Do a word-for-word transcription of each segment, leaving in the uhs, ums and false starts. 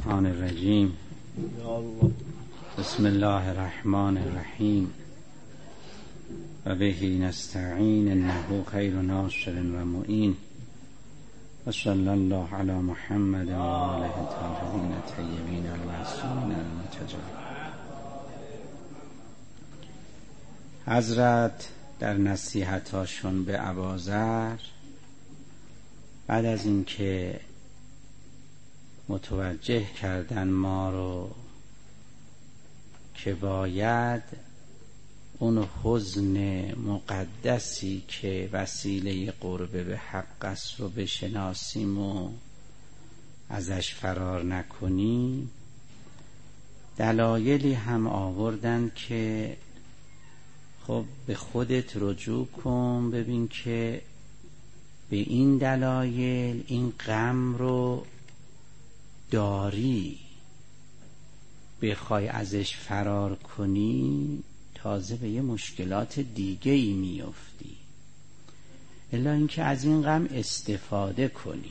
الشیطان الرجیم. بسم الله الرحمن الرحیم و به نستعین انه خیر ناصر و معین و صلی الله علی محمد و آله الطاهرین الطیبین المعصومین المرتضیٰ. حضرت در نصیحتاشون به ابوذر بعد از اینکه متوجه کردن ما رو که باید اون حزن مقدسی که وسیله قرب به حق است رو بشناسیم و ازش فرار نکنیم، دلایلی هم آوردن که خب به خودت رجوع کن، ببین که به این دلایل این غم رو داری، بخوای ازش فرار کنی تازه به یه مشکلات دیگه ای میافتی، الا اینکه از این غم استفاده کنی.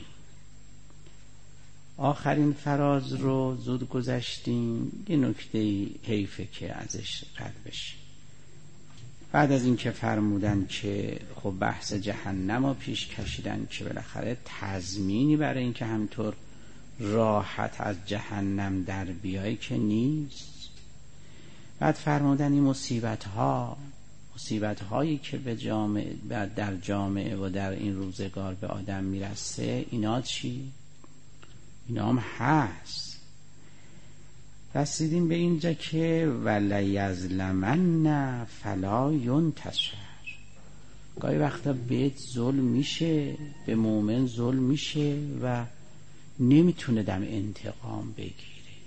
آخرین فراز رو زود گذشتیم، یه نکته حیفه که ازش رد بشه. بعد از اینکه فرمودن که خب بحث جهنم رو پیش کشیدن که بالاخره تضمینی برای اینکه همینطور راحت از جهنم در بیایی که نیست. بعد فرمودن این مصیبت ها مصیبت هایی که به جامعه در جامعه و در این روزگار به آدم میرسه، اینا چی؟ اینا هم هست. رسیدیم به اینجا که ولیظلمن فلا ینتصر. گاهی وقتا بهت ظلم میشه، به مومن ظلم میشه و نمیتونه دم انتقام بگیره.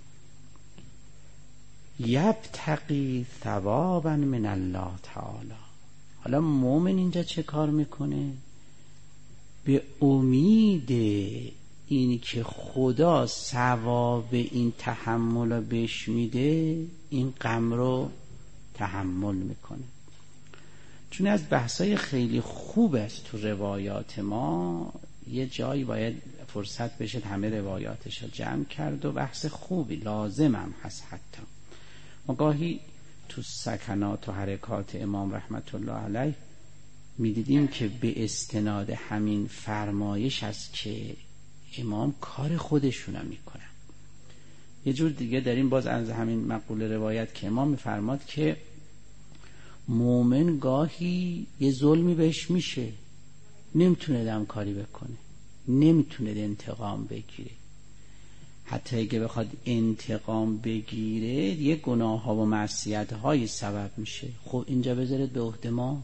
یبتغی ثوابا من الله تعالی. حالا مومن اینجا چه کار میکنه؟ به امید اینی که خدا ثواب این تحمل رو بهش میده، این غم رو تحمل میکنه. چون از بحثای خیلی خوب است تو روایات ما، یه جایی باید فرصت بشه همه روایاتش رو جمع کرد و بحث خوبی لازم هم هست. حتی ما گاهی تو سکنات و حرکات امام رحمت الله علیه میدیدیم که به استناد همین فرمایش است که امام کار خودشون هم میکنن. یه جور دیگه داریم باز از همین مقوله روایت که امام میفرماد که مومن گاهی یه ظلمی بهش میشه، نمیتونه دم کاری بکنه، نمیتونه انتقام بگیره. حتی اگه بخواد انتقام بگیره یه گناه ها و معصیت های سبب میشه. خب اینجا بذارید به عهده ما.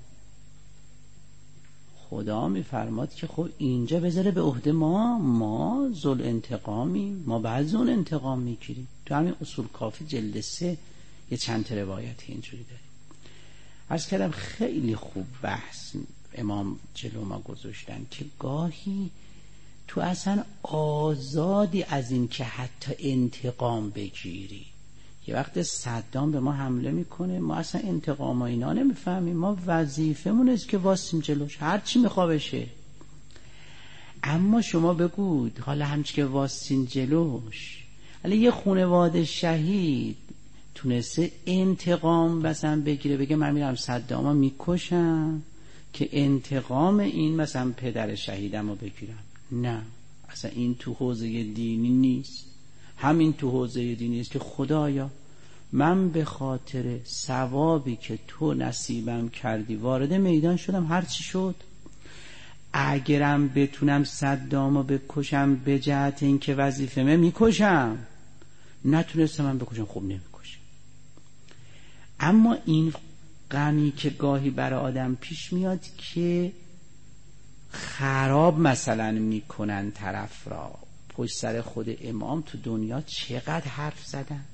خدا میفرماد که خب اینجا بذاره به عهده ما، ما ذل انتقامیم، ما بعض اون انتقام میگیریم. تو همین اصول کافی جلد سه یه چند تا روایت اینجوری داریم. عرض کردم خیلی خوب بحث امام جلو ما گذاشتن که گاهی تو اصلا آزادی از این که حتی انتقام بگیری. یه وقت صدام به ما حمله میکنه، ما اصلا انتقام و اینا نمیفهمیم، ما وظیفمون است که واسیم جلوش هر چی میخوا بشه. اما شما بگود حالا همچی که واسین جلوش، حالا یه خانواده شهید تونسته انتقام مثلا بگیره، بگه من میرم صدامو میکشم که انتقام این مثلا پدر شهیدم رو بگیرم. نه، اصلا این تو حوزه دینی نیست. همین تو حوزه دینی است که خدایا من به خاطر ثوابی که تو نصیبم کردی وارد میدان شدم، هر چی شد، اگرم بتونم صدامو بکشم به جهت این که وظیفه‌مه میکشم، نتونستم من بکشم خب نمیکشم. اما این غمی که گاهی برای آدم پیش میاد که خراب مثلا میکنن طرف را، پشت سر خود امام تو دنیا چقدر حرف زدن.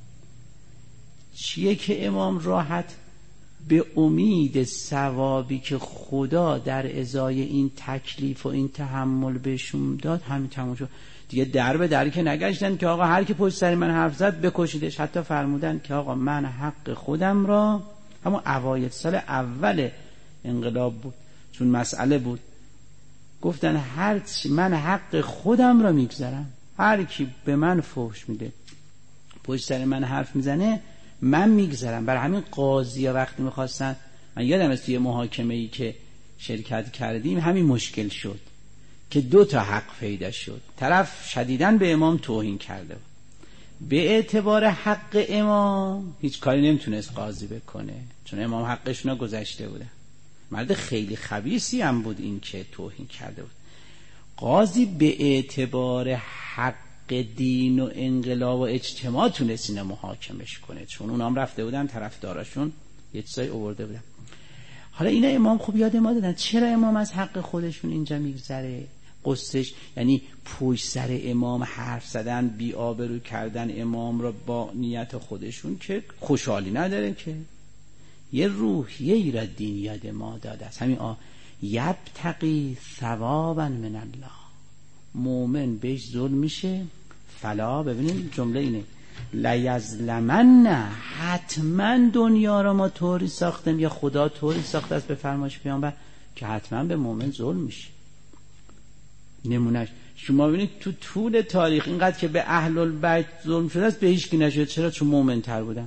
چیه که امام راحت به امید ثوابی که خدا در ازای این تکلیف و این تحمل بهشون داد همین تموم شد دیگه. در به در که نگشتن که آقا هر کی پشت سر من حرف زد بکشیدش. حتی فرمودن که آقا من حق خودم را، همون اوایل سال اول انقلاب بود چون مسئله بود، گفتن هر چی من حق خودم را میگذارم، هر کی به من فحش میده، پشت سر من حرف میزنه، من میگذرم. برای همین قاضی ها وقتی میخواستن، من یادم است توی محاکمه ای که شرکت کردیم همین مشکل شد که دو تا حق پیدا شد. طرف شدیداً به امام توهین کرده بود، به اعتبار حق امام هیچ کاری نمیتونست قاضی بکنه چون امام حقشون گذشته بوده. مرد خیلی خبیثی هم بود این که توهین کرده بود. قاضی به اعتبار حق دین و انقلاب و اجتماع تونست اینو محاکمش کنه چون اونام رفته بودن طرفداراشون یه چیزایی آورده بودن. حالا اینا امام خوب یاد ما دادن چرا امام از حق خودشون اینجا میگذره. قصهش یعنی پشت سر امام حرف زدن، بی آبرو کردن امام را با نیت خودشون که خوشحالی نداره که. یه روحیه ای را دین یاد ما داده است. همین آ یبتقی ثوابا من الله، مومن بهش ظلم میشه فلا. ببینید جمله اینه لیظلمن، حتما دنیا را ما طوری ساختیم یا خدا طوری ساخته است به فرمایش پیامبر که حتما به مومن ظلم میشه. نمونهش شما ببینید تو طول تاریخ اینقدر که به اهل البیت ظلم شده است به هیچ کی نشد. چرا؟ چون مومن تر بودن.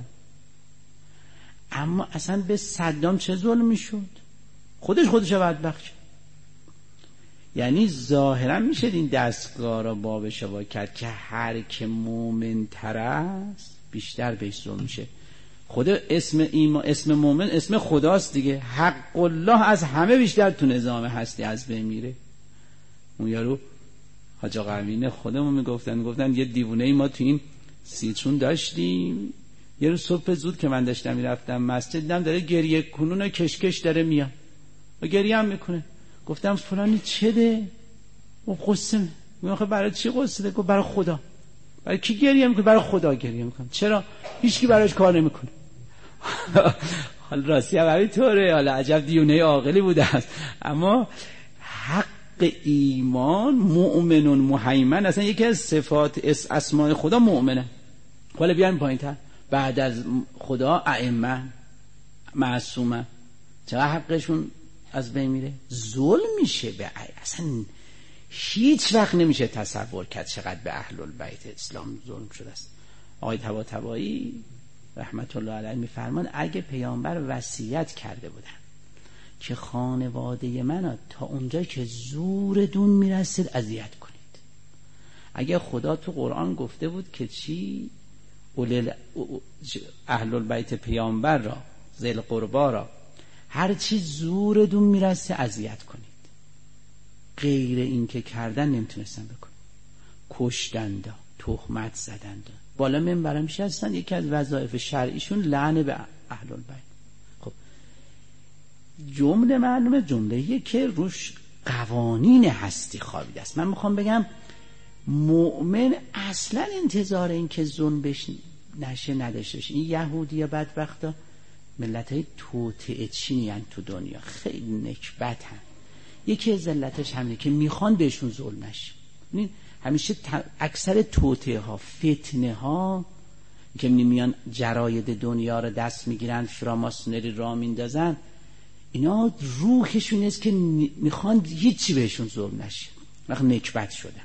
اما اصلا به صدام چه ظلم میشد؟ خودش خودش بدبخت شد. یعنی ظاهرا میشه این دستگاه را باب شوا کرد که هر که مومن تر است بیشتر بهش ظلم میشه. خود اسم ایمان، اسم مومن اسم خداست دیگه. حق الله از همه بیشتر تو نظام هستی از بین میره. اون یارو حاج آقا امین خودمون میگفتن میگفتن یه دیوونه ای ما تو این سیچون داشتیم. یه روز صبح زود که من داشتم میرفتم مسجد دیدم داره گریه کنون کشکش داره میاد و گریه هم میکنه. گفتم فلانی چه ده؟ او قصه میگه برای چی قصه ده؟ گفت برای خدا. برای کی گریه میکنه؟ برای خدا گریه میکنه. چرا؟ هیچ کی براش کار نمیکنه. حالا راستی هم همینطوره. حالا عجب دیونه عاقلی بوده است. اما حق ایمان مؤمن مهیمن اصلا یکی از صفات اسماء خدا مؤمنه. حالا بیایم پایین‌تر. بعد از خدا ائمه معصومه چرا حقشون از بین میره؟ ظلم میشه به اصلا هیچ وقت نمیشه تصور کرد چقدر به اهل البیت اسلام ظلم شده است. آقای طباطبایی رحمت الله علیه میفرمان اگه پیامبر وصیت کرده بودن که خانواده منو تا اونجا که زور دون میرسید اذیت کنید، اگه خدا تو قرآن گفته بود که چی اهل البیت پیامبر را ذل قربا را هر چی زور دون میرسه اذیت کنید، غیر این که کردن نمیتونستن بکنن. کشتند، تهمت زدند، بالا منبر میشستن. یکی از وظایف شرعیشون لعن به اهل البیت. خب جمله معلومه جمله‌ایه که روش قوانین هستی خوابیده است. من میخوام بگم مؤمن اصلا انتظار این که ظلم بش نشه نداشته باشه. این یهودی یا بدبختا ملت‌های توطئه چینی هستند تو دنیا، خیلی نکبت هستند. یکی از علتش همینه که میخوان بهشون ظلم نشه. ببین همیشه اکثر توطئه ها، فتنه ها که میان جراید دنیا رو دست میگیرن، فراماسونری را میندازن، اینا روحشون است که میخوان هیچی بهشون ظلم نشه. وقت نکبت شدن.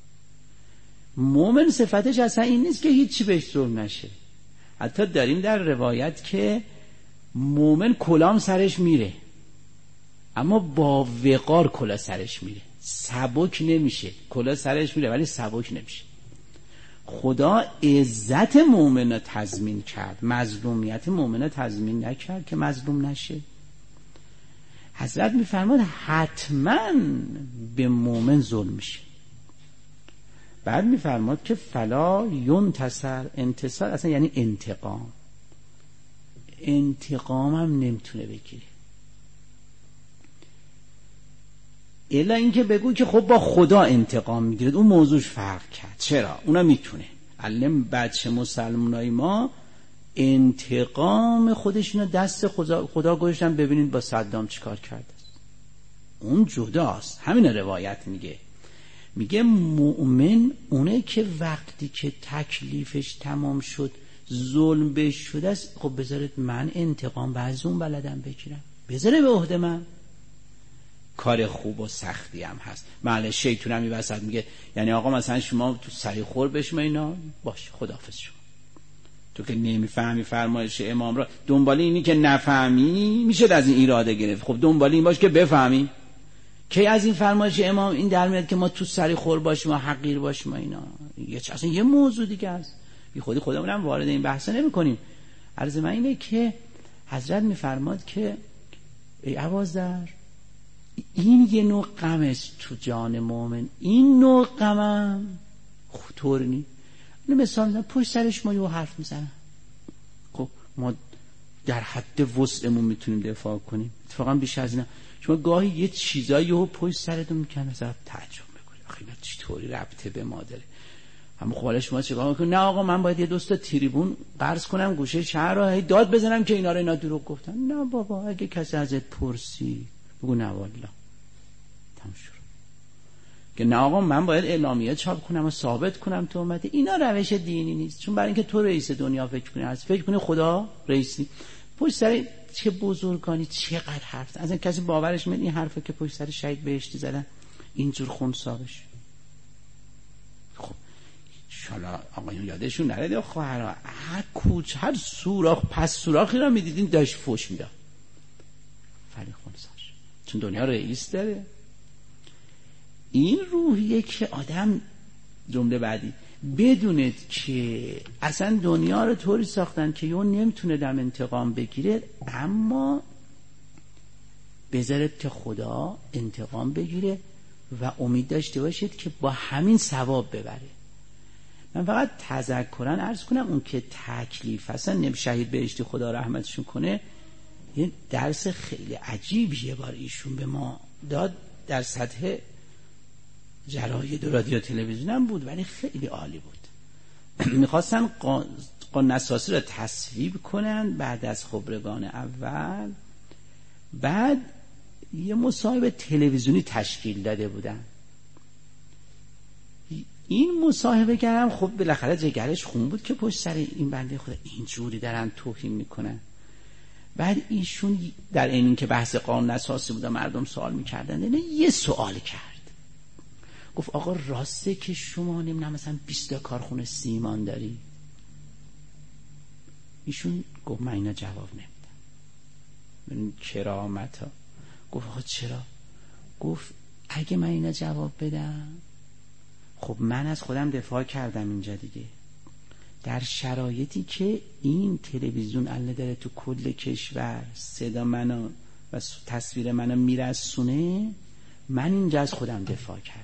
مومن صفتش اصلا این نیست که هیچی بهش ظلم نشه. حتی داریم در روایت که مومن کلام سرش میره اما با وقار کلا سرش میره، سبک نمیشه. کلا سرش میره ولی سبک نمیشه. خدا عزت مومن تضمین کرد، مظلومیت مومن تضمین نکرد که مظلوم نشه. حضرت میفرماد حتما به مومن ظلم میشه. بعد میفرماد که فلا ینتصر، انتصار اصلا یعنی انتقام. انتقام هم نمیتونه بگیره الا اینکه بگو که خب با خدا انتقام میگیرد، اون موضوعش فرق کرد. چرا؟ اونا میتونه. علم بچه مسلمانای ما انتقام خودشونو دست خدا, خدا گذاشتن. ببینید با صدام چیکار کرده. اون جداست. همین روایت میگه میگه مؤمن اونه که وقتی که تکلیفش تمام شد ظلم بهش شده است، خب بذارید من انتقام بعض اون بلدم بگیرم، بذاره به عهده من. کار خوب و سختی هم هست. بله شیطون هم میوسط میگه یعنی آقا مثلا شما تو سری خور بشم اینا باشه خداحافظ شما، تو که نمیفهمی فرمایش امام را، دنبال اینی که نفهمی میشه از این ایراده گرفت. خب دنبال این باش که بفهمی. کی از این فرمایش امام این در میاد که ما تو سری خور باشیم و حقیر باشیم اینا؟ یه چه اصلا یه موضوع دیگه است. بی خودی خودمون هم وارد این بحث نمی‌کنیم. عرض من اینه که حضرت میفرماد که ای عوازر این یه نوع غم است تو جان مؤمن، این نوع غمم طور نی. اینو مثال میزنم پشت سرش ما یه حرف میزنم، خب ما در حد وسعمون میتونیم دفاع کنیم. اتفاقا بیش از اینا شما گاهی یه چیزایی رو پشت سرتون میکنه مثلا تعجب میکنید آخه اینا چطوری ربطه به ما داره. اما خب حالا شما چیکار میکنید؟ نه آقا من باید یه دوست تریبون قرض کنم گوشه شهر رو داد بزنم که اینا رو اینا دروغ گفتن. نه بابا اگه کسی ازت پرسید بگو نه والله تموم شد. که نه آقا من باید اعلامیه چاپ کنم و ثابت کنم تو امت. اینا روش دینی نیست. چون برای اینکه تو رئیس دنیا فکر کنی از فکر کنی خدا رئیس نیست. پشت سر چه بزرگانی چقدر حرف از این کسی باورش میاد این حرفه که پشت سر شهید بهشتی زدن اینجور خونسا بشه. خب انشالله آقایون یادشون نره خواهرها هر کوچ هر سوراخ پس سوراخی را میدیدین داشت فوش میداد فری خونساش، چون دنیا رئیس داره. این روحیه که آدم جمله بعدی بدونید که اصلا دنیا رو طوری ساختن که یون نمیتونه دم انتقام بگیره، اما بذارید که خدا انتقام بگیره و امید داشته باشید که با همین ثواب ببره. من فقط تذکرا عرض کنم اون که تکلیف اصلا شهید بهشتی خدا رحمتشون کنه یه درس خیلی عجیبی یه بار ایشون به ما داد، در سطح جراید و رادیو تلویزیون هم بود ولی خیلی عالی بود. میخواستن قانون اساسی رو تصویب کنن بعد از خبرگان اول، بعد یه مصاحبه تلویزیونی تشکیل داده بودن. این مصاحبه گرم خب بالاخره جگرش خون بود که پشت سر این بنده خدا اینجوری دارن توهین میکنن. بعد ایشون در این که بحث قانون اساسی بود مردم سوال میکردن نه یه سوال کرد، گفت آقا راسته که شما نمیدونم مثلا بیست کارخونه سیمان داری؟ ایشون گفت من اینا جواب نمیدم. من کرامت ها گفت آقا چرا؟ گفت اگه من اینا جواب بدم خب من از خودم دفاع کردم اینجا دیگه، در شرایطی که این تلویزیون الله داره تو کل کشور صدا منو و تصویر منو میرسونه، من اینجا از خودم دفاع کردم.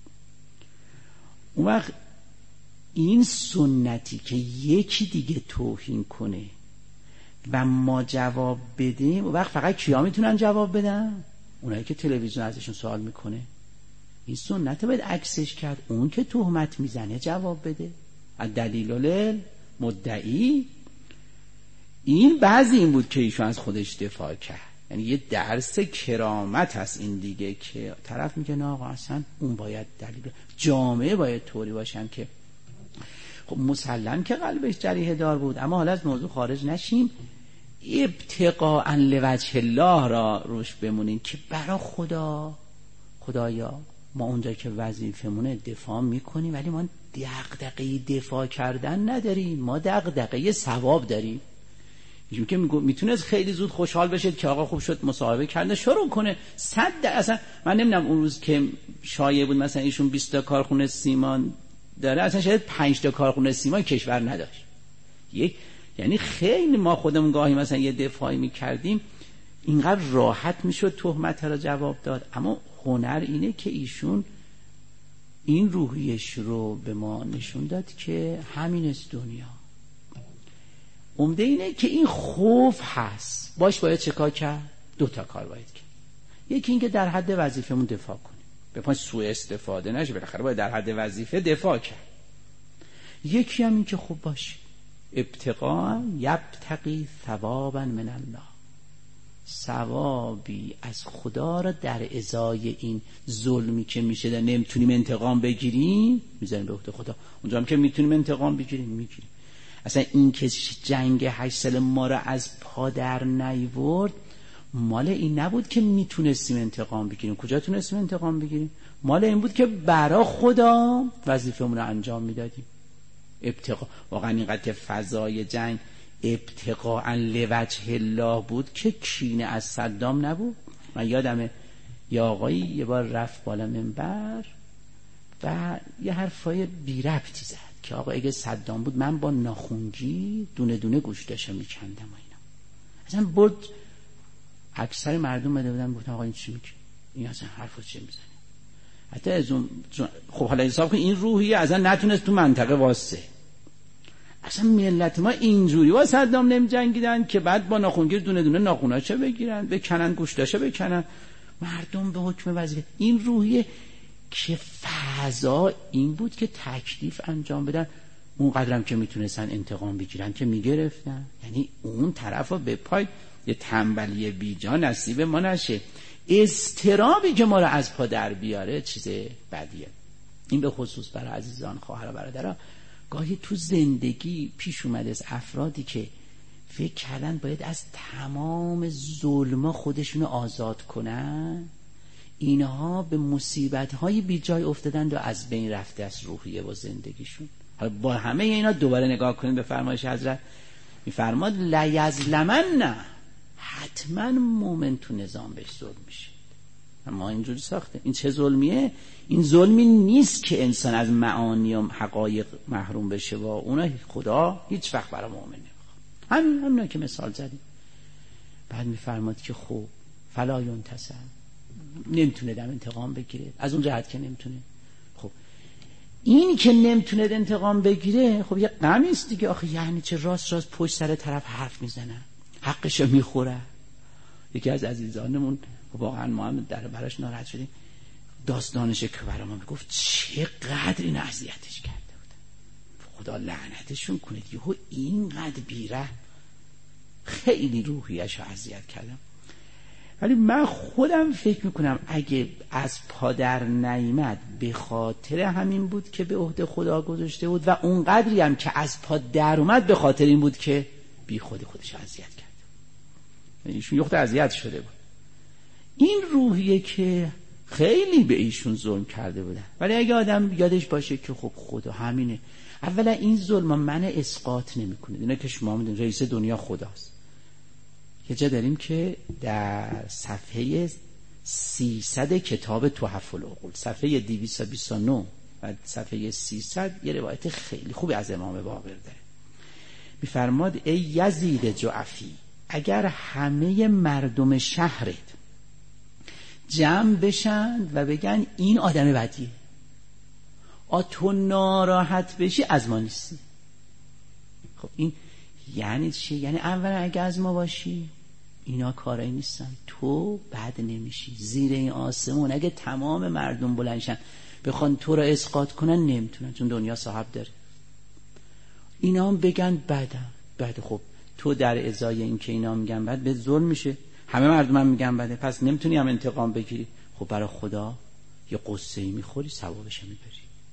اون وقت این سنتی که یکی دیگه توهین کنه و ما جواب بدیم، اون وقت فقط کیا میتونن جواب بدن؟ اونایی که تلویزیون ازشون سوال میکنه. این سنت باید عکسش کرد، اون که تهمت میزنه جواب بده. الدلیل مدعی. این بعضی این بود که ایشون از خودش دفاع کرد، یعنی یه درس کرامت هست این دیگه که طرف میگه نه آقا اصلا اون باید دلیل، جامعه باید طوری باشن که خب مسلم که قلبش جریحه دار بود. اما حالا از موضوع خارج نشیم، ابتقاء لوجه الله را روش بمونین که برای خدا خدایا ما اونجا که وظیفمونه دفاع میکنیم ولی ما دغدغه دفاع کردن نداریم، ما دغدغه ثواب داریم. اینجوری که میتونه خیلی زود خوشحال بشه که آقا خوب شد مصاحبه کرده شروع کنه صد در اصلا من نمیدونم اون روز که شایعه بود مثلا ایشون بیست تا کارخونه سیمان داره، اصلا شاید پنج تا کارخونه سیمان کشور نداشت. یک یعنی خیلی ما خودمون گاهی مثلا یه دفاعی میکردیم اینقدر راحت میشد تهمت را جواب داد. اما هنر اینه که ایشون این روحیش رو به ما نشون داد که همین است دنیا. عمده اینه که این خوف هست، باش باید چه کار کرد؟ دو تا کار باید کرد. یکی این که در حد وظیفمون دفاع کنیم، به پای سوء استفاده نشه، بالاخره باید در حد وظیفه دفاع کرد. یکی هم این که خوب باشه ابتقاء یبتغی ثوابا من الله، ثوابی از خدا را در ازای این ظلمی که میشه در نمیتونیم انتقام بگیریم میذاریم به عهده خدا، اونجا هم که میتونیم انتقام بگیریم میگیریم. اصلا این که جنگ هشت سال ما را از پا در نیورد، مال این نبود که میتونستیم انتقام بگیریم. کجا تونستیم انتقام بگیریم؟ مال این بود که برا خدا وظیفه‌مون رو انجام میدادیم. ابتقا واقعا اینقدر فضای جنگ ابتقاء لوجه الله بود که کینه از صدام نبود. من یادمه یه آقایی یه بار رفت بالا منبر و یه حرفای بی ربطی زد که آقا اگه صدام بود من با ناخونگی دونه دونه گوشتاشو میکندم و اینا. اصلا برد اکثر مردم بده بودن گفتن آقا این چی میگه؟ این اصلا حرفو چی میزنه؟ حتی از اون خب حالا حساب کن این روحیه اصلا نتونست تو منطقه واسه. اصلا ملت ما اینجوری با صدام نمی جنگیدن که بعد با ناخونگیر دونه دونه ناخوناشو بگیرن بکنن گوشتاشو بکنن. مردم به حکم وظیفه. این روحیه که فضا این بود که تکلیف انجام بدن، اون قدرم که میتونستن انتقام بگیرن که میگرفتن. یعنی اون طرف رو به پای یه تنبلی بی جا نصیب ما نشه. اضطرابی که ما رو از پا در بیاره چیز بدیه. این به خصوص برای عزیزان خواهر و برادرها گاهی تو زندگی پیش اومده از افرادی که فکر کردن باید از تمام ظلم خودشونو آزاد کنن، اینها به مصیبت‌های بی جای افتادن و از بین رفته از روحیه و زندگیشون. حالا با همه اینا دوباره نگاه کنیم به فرمایش حضرت، میفرماد لیظلمن، نه حتما مومن تو نظام بهش ظلم میشه. اما اینجوری ساخته. این چه ظلمیه؟ این ظلمی نیست که انسان از معانی و حقایق محروم بشه و اونا خدا هیچ وقت برای مؤمن نمیخواد. همین همینا که مثال زدیم. بعد میفرماد که خب فلا ینتصر، نمیتونه دم انتقام بگیره از اون جهت که نمیتونه. خب این که نمیتونه انتقام بگیره خب یه غمی است دیگه. آخه یعنی چه راست راست پشت سر طرف حرف میزنه، حقشو میخوره. یکی از عزیزانمون واقعا ما هم در براش ناراحت شدیم، داستانش که برای ما میگفت چقدر این اذیتش کرده بودن، خدا لعنتشون کنه، یهو اینقدر بیره، خیلی روحیش رو اذیت کردم. ولی من خودم فکر میکنم اگه از پادر نیامد به خاطر همین بود که به عهده خدا گذاشته بود و اون قدری هم که از پا در اومد به خاطر این بود که بی خود خودش اذیت کرده. یعنی ایشون یخت اذیت شده بود. این روحیه که خیلی به ایشون ظلم کرده بودن. ولی اگه آدم یادش باشه که خب خدا همینه، اولا این ظلم من اسقاط نمیکنه. اینا که شما میدونید رئیس دنیا خداست. یه جا داریم که در صفحه سیصد کتاب تحف العقول، صفحه دویست و بیست و نه و صفحه سیصد یه روایت خیلی خوبی از امام باقر داره. میفرماد ای یزید جعفی، اگر همه مردم شهرت جمع بشن و بگن این آدم بدیه، آ تو ناراحت بشی از ما نیستی. خب این یعنی چی؟ یعنی اولا اگه از ما باشی اینا کارایی نیستن، تو بد نمیشی. زیر این آسمون اگه تمام مردم بلندشن بخوان تو را اسقاط کنن نمیتونن، چون دنیا صاحب داره. اینا هم بگن بدن بد، خب تو در ازای این که اینا میگن بد به ظلم میشه، همه مردم هم میگن بده، پس نمیتونی هم انتقام بگیری. خب برای خدا یه قصه‌ای میخوری ثوابش میبری.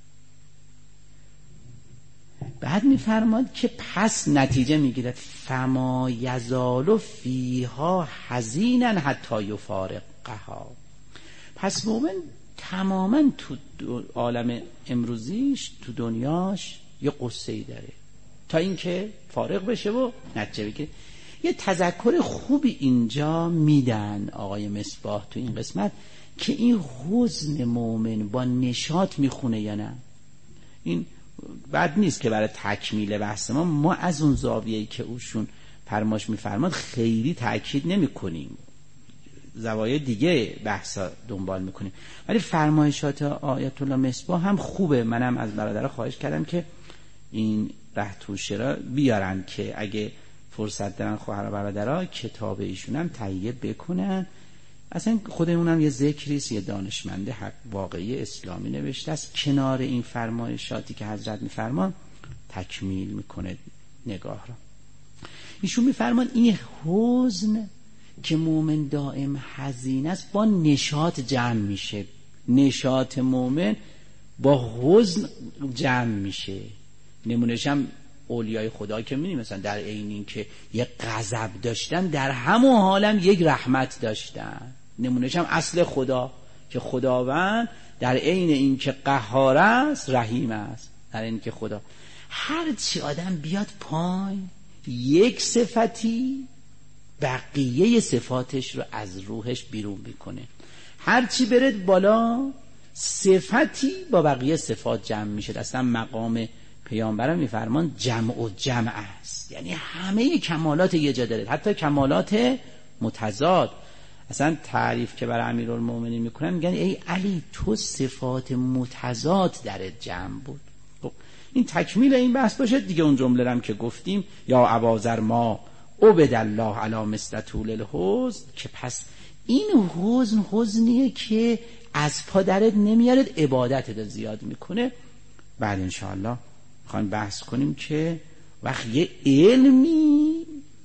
بعد میفرماد که پس نتیجه میگیرد فما یزال فیها حزینا حتی یفارقها. پس مومن تماما تو عالم امروزیش تو دنیاش یه قصه‌ای داره تا اینکه فارغ بشه و نتیجه بگیره. یه تذکر خوبی اینجا میدن آقای مصباح تو این قسمت که این حزن مومن با نشاط میخونه یا نه. این بد نیست که برای تکمیل بحث ما ما از اون زاویه‌ای که اوشون فرماش میفرماد خیلی تاکید نمی‌کنیم، زوایای دیگه بحثا دنبال می‌کنیم، ولی فرمایشات آیت الله مصباح هم خوبه. منم از برادرها خواهش کردم که این رهتوشه را بیارن که اگه فرصت دارن خواهر و برادرها کتاب ایشون هم تهیه بکنن. اصلا خود اونم یه ذکریست، یه دانشمند حق واقعی اسلامی نوشته است، کنار این فرمایشاتی که حضرت میفرمان تکمیل میکنه نگاه را. ایشون میفرمان این حزن که مومن دائم حزین است با نشاط جمع میشه، نشاط مومن با حزن جمع میشه. نمونهش هم اولیای خدا که می‌بینیم مثلا در عین این که یک غضب داشتن در همون حالم یک رحمت داشتن. نمونهش هم اصل خدا که خداوند در عین این که قهار است رحیم است. در این که خدا هر چی آدم بیاد پایین یک صفتی بقیه صفاتش رو از روحش بیرون میکنه، هر چی برد بالا صفتی با بقیه صفات جمع میشه. اصلا مقام پیامبرم میفرمان جمع و جمع است، یعنی همه کمالات یه جا داره، حتی کمالات متضاد. اصلا تعریف که برای امیرالمومنین میکنن میگن ای علی تو صفات متضاد درت جمع بود. خب این تکمیل این بحث باشه دیگه. اون جمله رم که گفتیم یا ابازر ما عبد الله علی مثل طول الحزن، که پس این حزن حزنیه که از پا درت نمیارد، عبادتت زیاد میکنه. بعد انشاءالله میخوایم بحث کنیم که وقت یه علمی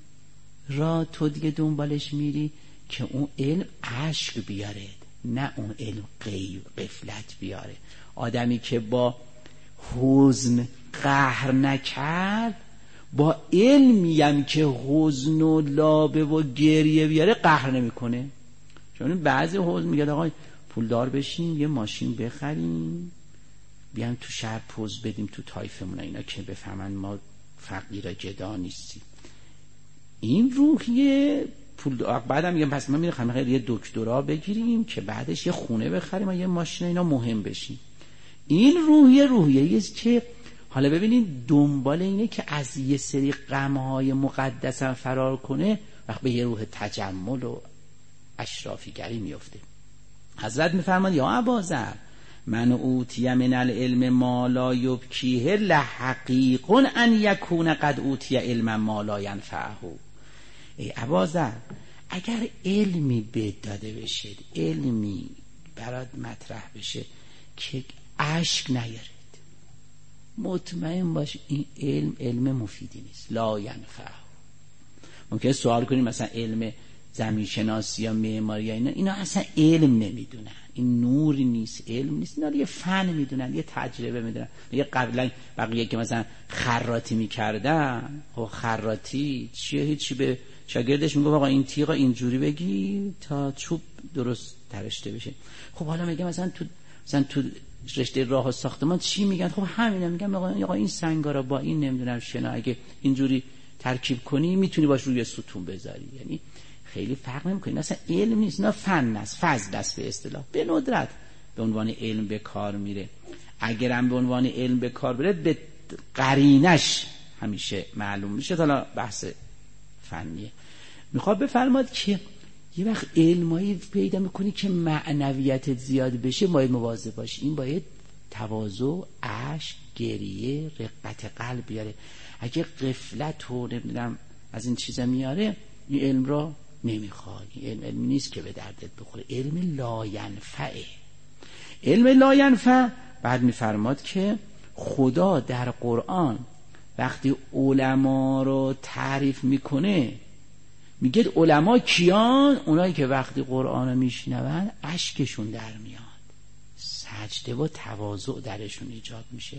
را تو دیگه دنبالش میری که اون علم عشق بیاره، نه اون علم غیب غفلت بیاره. آدمی که با حزن قهر نکرد با علمی هم که حزن و لابه و گریه بیاره قهر نمیکنه. چون بعضی حزن میگه آقا پولدار بشیم یه ماشین بخریم بیان تو شهر پوز بدیم تو طایفمون اینا که بفهمن ما فقیر جدا نیستیم. این روحیه پول بعدم میگم پس ما میریم خیلی یه دکترا بگیریم که بعدش یه خونه بخریم و یه ماشین اینا مهم بشیم. این روحیه روحیه است که حالا ببینید دنبال اینه که از یه سری غم‌های مقدس هم فرار کنه، وقت به یه روح تجمل و اشرافیگری میفته. حضرت میفرماد یا ابازر من اوتی من العلم ما لا یبکیه لحقیق ان یکون قد اوتی علم ما لا ینفعه. ای ابازر اگر علمی به داده بشه، علمی برات مطرح بشه که اشک نیارد، مطمئن باش این علم علم مفیدی نیست، لا ینفعه. ممکنه سوال کنیم مثلا علم زمین شناسی یا معماری یا اینا اینا اصلا علم نمیدونن، این نور نیست، علم نیست، اینا یه فن میدونن، یه تجربه میدونن. یه قبلا بقیه که مثلا خراطی میکردن، خب خراطی چیه؟ هیچی. به شاگردش میگه آقا این تیغا اینجوری بگی تا چوب درست تراشته بشه. خب حالا میگه مثلا تو مثلا تو رشته راه و ساختمان چی میگن؟ خب همینا میگن آقا این سنگا رو با این نمیدونم شنا اگه اینجوری ترکیب کنی میتونی باش روی ستون بذاری. یعنی خیلی فرق نمیکنه، اصلا علم نیست، نه فن است، فضل است به اصطلاح. به ندرت به عنوان علم به کار میره. اگرم به عنوان علم به کار بره به قرینش همیشه معلوم میشه. حالا بحث فنیه. میخواد بفرماد که یه وقت علمایی پیدا میکنی که معنویتت زیاد بشه باید مواظب باشی. این باید تواضع، اشک، گریه، رقت قلب بیاره. اگه غفلت و نمیدونم از این چیزا میاره این علم را نمیخواد. این علم علمی نیست که به دردت بخوره، علم لاینفعه. علم لاینفع بعد میفرماد که خدا در قرآن وقتی علما رو تعریف میکنه میگه علما کیان؟ اونایی که وقتی قرآن رو میشنون اشکشون در میاد، سجده و تواضع درشون ایجاد میشه.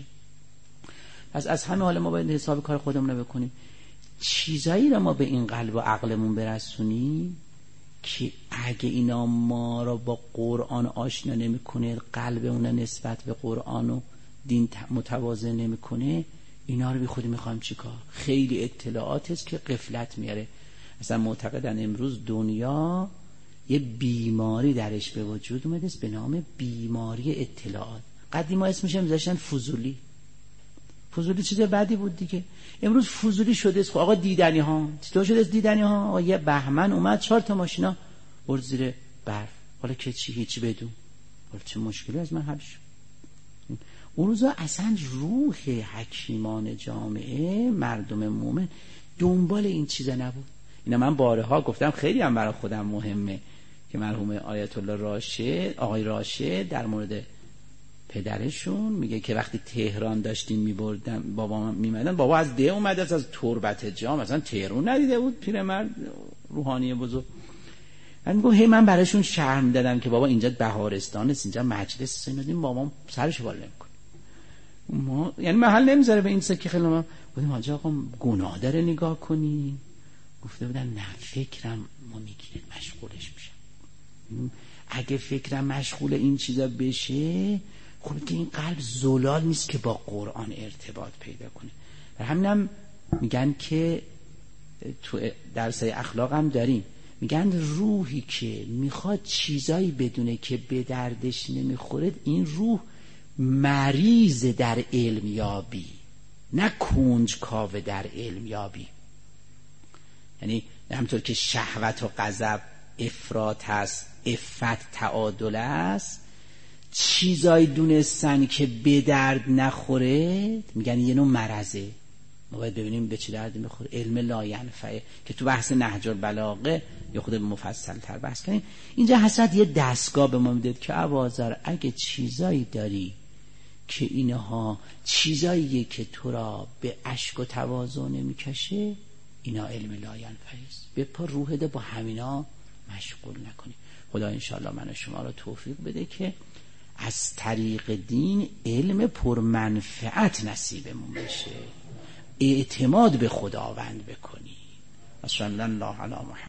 پس از همه حال ما باید حساب کار خودمون رو بکنیم. چیزایی رو ما به این قلب و عقلمون برسونیم که اگه اینا ما رو با قرآن آشنا نمیکنه، قلبمون نسبت به قرآن و دین متوازن نمیکنه، اینا رو بی خودی میخوایم چیکار؟ خیلی اطلاعات هست که غفلت میاره. مثلا معتقدن امروز دنیا یه بیماری درش به وجود اومده است به نام بیماری اطلاعات. قدیما اسمش هم میذاشتن فضولی. فضولی چیز بدی بود دیگه. امروز فضولی شده است. خب آقا دیدنی ها چطور شده است؟ دیدنی ها آقا یه بهمن اومد چهار تا ماشینا برد زیر برف. حالا که چی هیچی بدون، حالا چه مشکلی از من حل شد؟ اون روزا اصلا روح حکیمان جامعه مردم مومن دنبال این چیزا نبود. اینا من بارها گفتم، خیلی هم برای خودم مهمه که مرحوم آیت الله راشد، آقای راشد در مورد پدرشون میگه که وقتی تهران داشتیم میبردن بابا میمدن، بابا از ده اومده از تربت جام، مثلا تهران ندیده بود، پیرمرد روحانی بزرگ. من میگم هی من براشون شرح میدادم که بابا اینجا بهارستان است، اینجا مجلس است، اینا بابا سرش بالا نمیکنه. ما یعنی محل نمیذاره به این سکه خیلی. ما بودیم حاجی آقا گناه داره نگاه کنی؟ گفته بودن نه فکرم ما میگیره مشغولش میشم. اگه فکرم مشغول این چیزا بشه خب که این قلب زلال نیست که با قرآن ارتباط پیدا کنه. و همینم میگن که تو درسای اخلاق هم داریم، میگن روحی که میخواد چیزایی بدونه که به دردش نمیخوره، این روح مریض در علم یابی، نه کنج کاوه در علم یابی. یعنی همطور که شهوت و غضب افراط هست، عفت تعادل است، چیزایی دونستن که به درد نخوره میگن یه نوع مرضه. ما باید ببینیم به چه دردی میخوره. علم لا ینفعه که تو بحث نهج البلاغه یا خود مفصل تر بحث کنیم. اینجا حضرت یه دستگاه به ما میده که ابوذر اگه چیزایی داری که اینها چیزاییه که تو را به اشک و تواضع نمیکشه، اینا علم لا ینفعه است. به پا روحت با همینا مشغول نکنی. خدا انشاءالله من و شما را توفیق بده که از طریق دین علم پرمنفعت نصیبمون بشه، اعتماد به خداوند بکنی. صلی الله علی محمد.